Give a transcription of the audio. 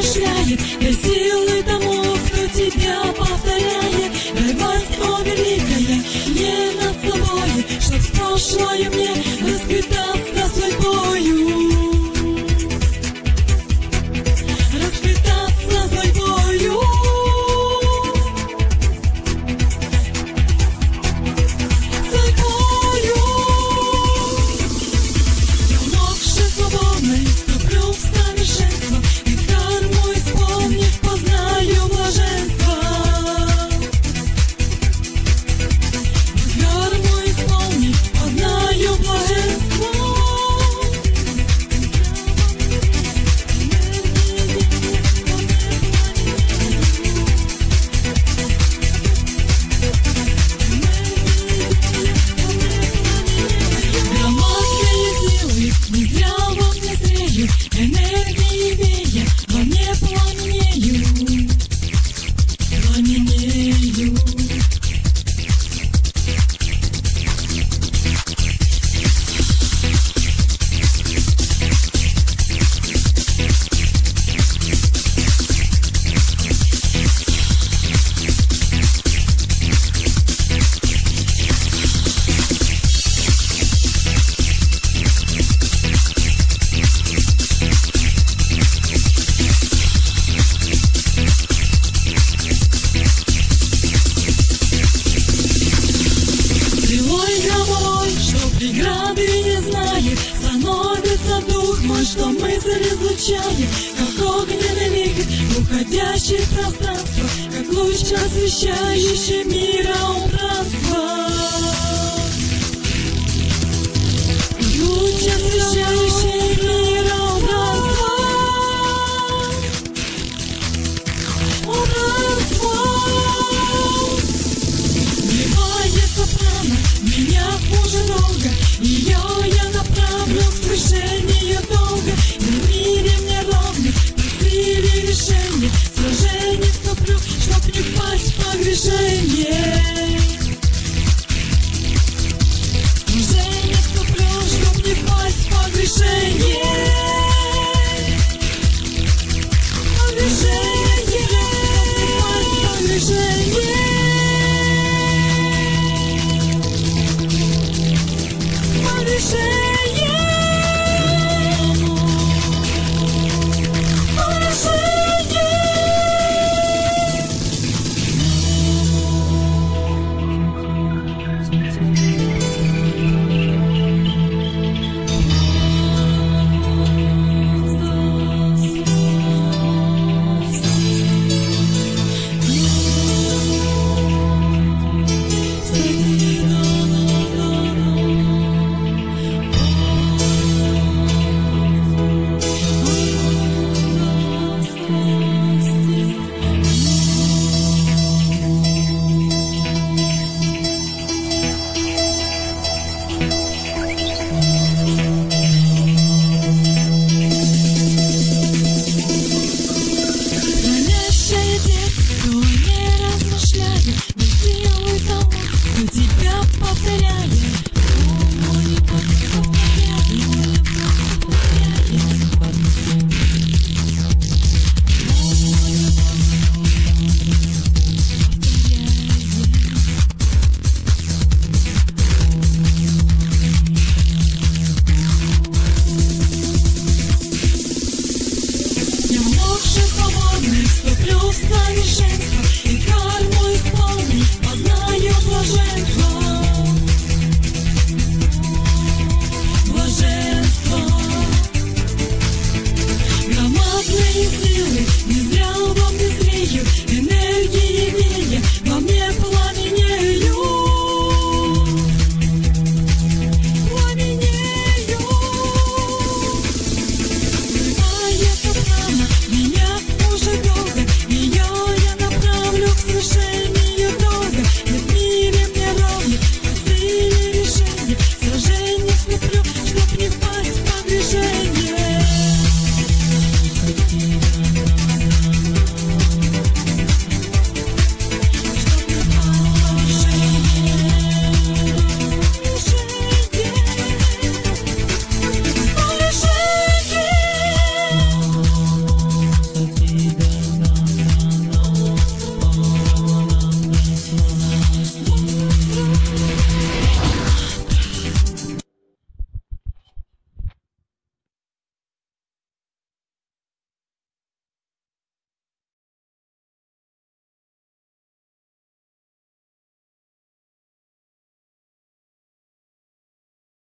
размышляет, дай силы тому, кто тебя повторяет. Дай власть, о великая, не над собой, чтоб в прошлое мне расквитаться судьбою. Энергии вея во мне пламенею, пламенею. Преграды не знает, становится дух мой, что мысль излучает, как огненный вихрь, уходящий в пространство, как луч, освещающий мира убранство. Луч, освещающий мира убранство. Убранство. Вливается прана в меня уже долго. Ее я направлю к свершению долга. И в мире мне ровно по силе решения сражений вступлю, чтоб не впасть в погрешение. Сражений вступлю, чтоб не впасть в погрешение. Погрешение, погрешение. Вступлю в совершенство, и карму исполню, познаю блаженство.